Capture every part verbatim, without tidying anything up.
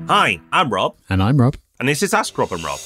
Hi, I'm Rob. And I'm Rob. And this is Ask Rob and Rob.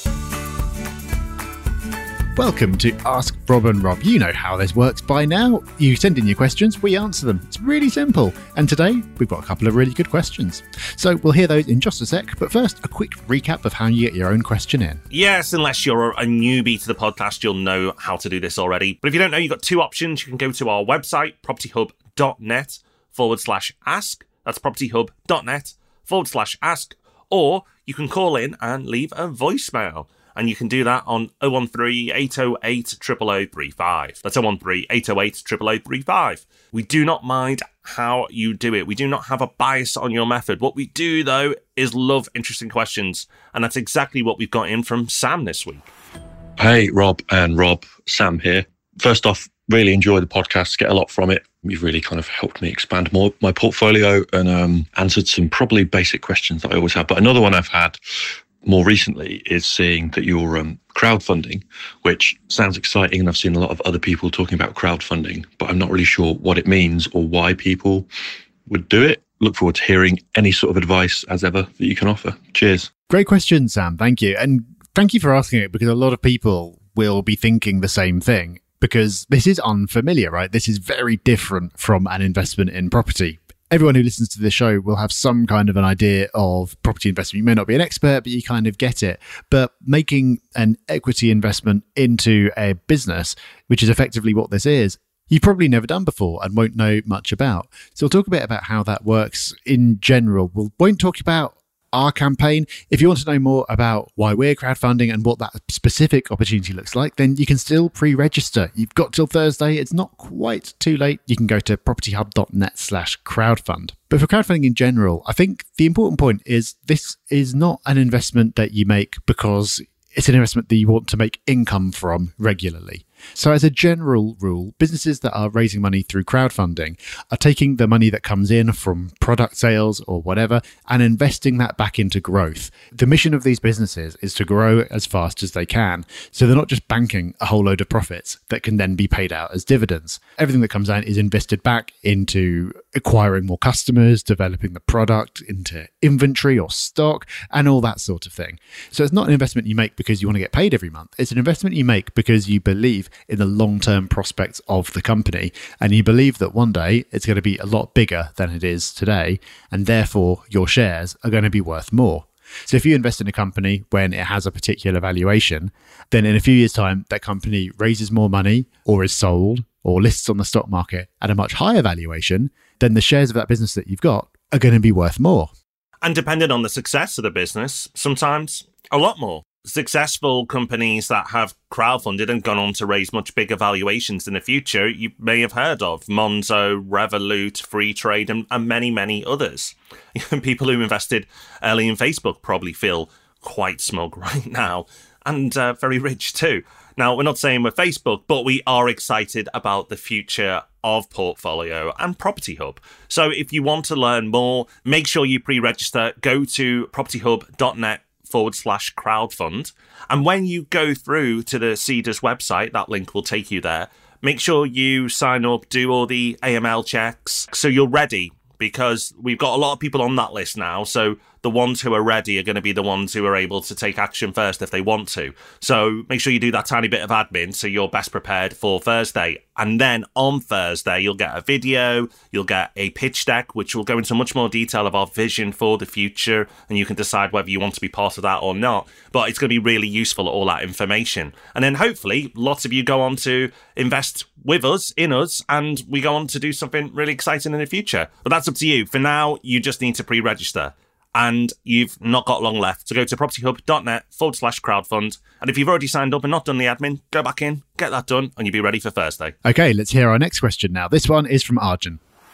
Welcome to Ask Rob and Rob. You know how this works by now. You send in your questions, we answer them. It's really simple. And today, we've got a couple of really good questions. So we'll hear those in just a sec. But first, a quick recap of how you get your own question in. Yes, unless you're a newbie to the podcast, you'll know how to do this already. But if you don't know, you've got two options. You can go to our website, propertyhub.net forward slash ask. That's propertyhub.net forward slash ask. Or you can call in and leave a voicemail. And you can do that on oh one three, eight oh eight, zero zero zero three five. That's oh one three, eight oh eight, zero zero zero three five. We do not mind how you do it. We do not have a bias on your method. What we do, though, is love interesting questions. And that's exactly what we've got in from Sam this week. Hey, Rob and Rob, Sam here. First off, really enjoy the podcast, get a lot from it. You've really kind of helped me expand more my portfolio and um, answered some probably basic questions that I always have. But another one I've had more recently is seeing that you're um, crowdfunding, which sounds exciting. And I've seen a lot of other people talking about crowdfunding, but I'm not really sure what it means or why people would do it. Look forward to hearing any sort of advice as ever that you can offer. Cheers. Great question, Sam. Thank you. And thank you for asking it, because a lot of people will be thinking the same thing, because this is unfamiliar, right? This is very different from an investment in property. Everyone who listens to this show will have some kind of an idea of property investment. You may not be an expert, but you kind of get it. But making an equity investment into a business, which is effectively what this is, you've probably never done before and won't know much about. So we'll talk a bit about how that works in general. We won't talk about our campaign. If you want to know more about why we're crowdfunding and what that specific opportunity looks like, then you can still pre-register. You've got till Thursday. It's not quite too late. You can go to propertyhub.net slash crowdfund. But for crowdfunding in general, I think the important point is this is not an investment that you make because it's an investment that you want to make income from regularly. So as a general rule, businesses that are raising money through crowdfunding are taking the money that comes in from product sales or whatever and investing that back into growth. The mission of these businesses is to grow as fast as they can. So they're not just banking a whole load of profits that can then be paid out as dividends. Everything that comes out is invested back into acquiring more customers, developing the product, into inventory or stock, and all that sort of thing. So it's not an investment you make because you want to get paid every month. It's an investment you make because you believe in the long-term prospects of the company, and you believe that one day it's going to be a lot bigger than it is today, and therefore your shares are going to be worth more. So if you invest in a company when it has a particular valuation, then in a few years' time, that company raises more money or is sold or lists on the stock market at a much higher valuation, then the shares of that business that you've got are going to be worth more. And depending on the success of the business, sometimes a lot more. Successful companies that have crowdfunded and gone on to raise much bigger valuations in the future, you may have heard of Monzo, Revolut, Freetrade, and, and many, many others. People who invested early in Facebook probably feel quite smug right now, and uh, very rich too. Now, we're not saying we're Facebook, but we are excited about the future of Portfolio and Property Hub. So if you want to learn more, make sure you pre-register. Go to propertyhub.net forward slash crowdfund. And when you go through to the Cedars website, that link will take you there. Make sure you sign up, do all the A M L checks so you're ready, because we've got a lot of people on that list now. So the ones who are ready are going to be the ones who are able to take action first if they want to. So make sure you do that tiny bit of admin so you're best prepared for Thursday. And then on Thursday, you'll get a video, you'll get a pitch deck, which will go into much more detail of our vision for the future, and you can decide whether you want to be part of that or not. But it's going to be really useful, all that information. And then hopefully lots of you go on to invest with us, in us, and we go on to do something really exciting in the future. But that's up to you. For now, you just need to pre-register. And you've not got long left. So go to propertyhub.net forward slash crowdfund. And if you've already signed up and not done the admin, go back in, get that done, and you'll be ready for Thursday. Okay, let's hear our next question now. This one is from Arjun.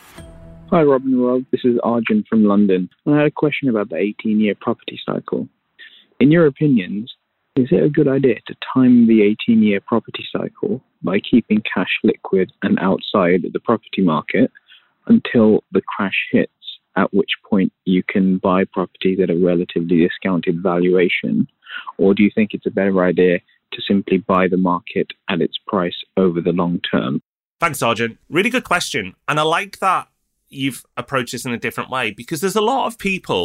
Hi, Rob and Rob. This is Arjun from London. I had a question about the eighteen-year property cycle. In your opinions, is it a good idea to time the eighteen-year property cycle by keeping cash liquid and outside the property market until the crash hits, at which point you can buy properties at a relatively discounted valuation? Or do you think it's a better idea to simply buy the market at its price over the long term? Thanks, Arjun. Really good question. And I like that you've approached this in a different way, because there's a lot of people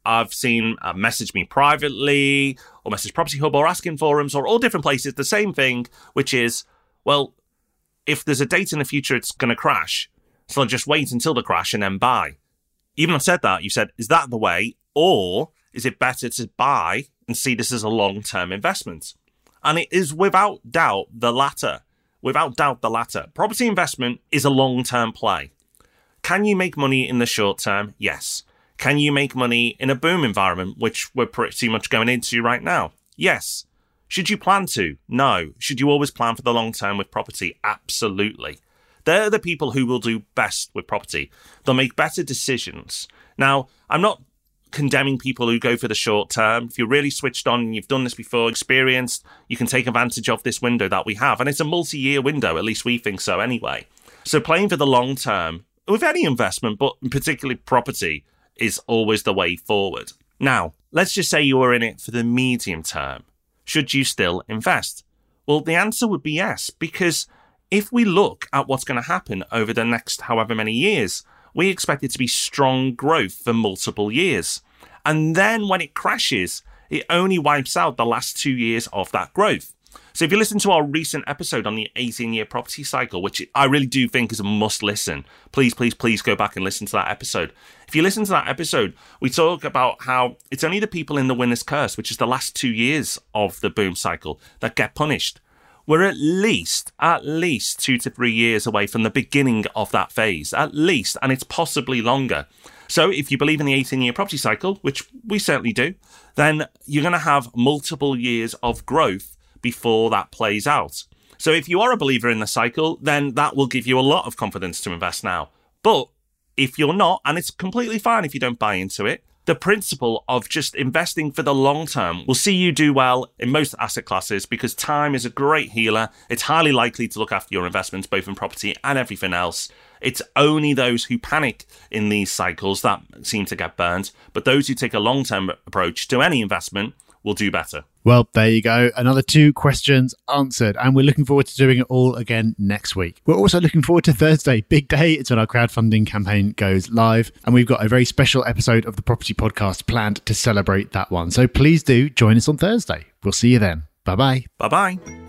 I've seen uh, message me privately or message Property Hub or asking forums or all different places, the same thing, which is, well, if there's a date in the future it's going to crash, so I'll just wait until the crash and then buy. Even I've said that, you said, is that the way? Or is it better to buy and see this as a long-term investment? And it is without doubt the latter. Without doubt the latter. Property investment is a long-term play. Can you make money in the short term? Yes. Can you make money in a boom environment, which we're pretty much going into right now? Yes. Should you plan to? No. Should you always plan for the long term with property? Absolutely. They're the people who will do best with property. They'll make better decisions. Now, I'm not condemning people who go for the short term. If you're really switched on and you've done this before, experienced, you can take advantage of this window that we have. And it's a multi-year window, at least we think so anyway. So playing for the long term with any investment, but particularly property, is always the way forward. Now, let's just say you were in it for the medium term. Should you still invest? Well, the answer would be yes, because if we look at what's going to happen over the next however many years, we expect it to be strong growth for multiple years. And then when it crashes, it only wipes out the last two years of that growth. So if you listen to our recent episode on the eighteen-year property cycle, which I really do think is a must listen, please, please, please go back and listen to that episode. If you listen to that episode, we talk about how it's only the people in the winner's curse, which is the last two years of the boom cycle, that get punished. We're at least, at least two to three years away from the beginning of that phase, at least, and it's possibly longer. So if you believe in the eighteen-year property cycle, which we certainly do, then you're going to have multiple years of growth before that plays out. So if you are a believer in the cycle, then that will give you a lot of confidence to invest now. But if you're not, and it's completely fine if you don't buy into it, the principle of just investing for the long term will see you do well in most asset classes because time is a great healer. It's highly likely to look after your investments, both in property and everything else. It's only those who panic in these cycles that seem to get burned, but those who take a long-term approach to any investment will do better. Well, there you go. Another two questions answered. And we're looking forward to doing it all again next week. We're also looking forward to Thursday. Big day. It's when our crowdfunding campaign goes live. And we've got a very special episode of the Property Podcast planned to celebrate that one. So please do join us on Thursday. We'll see you then. Bye-bye. Bye-bye.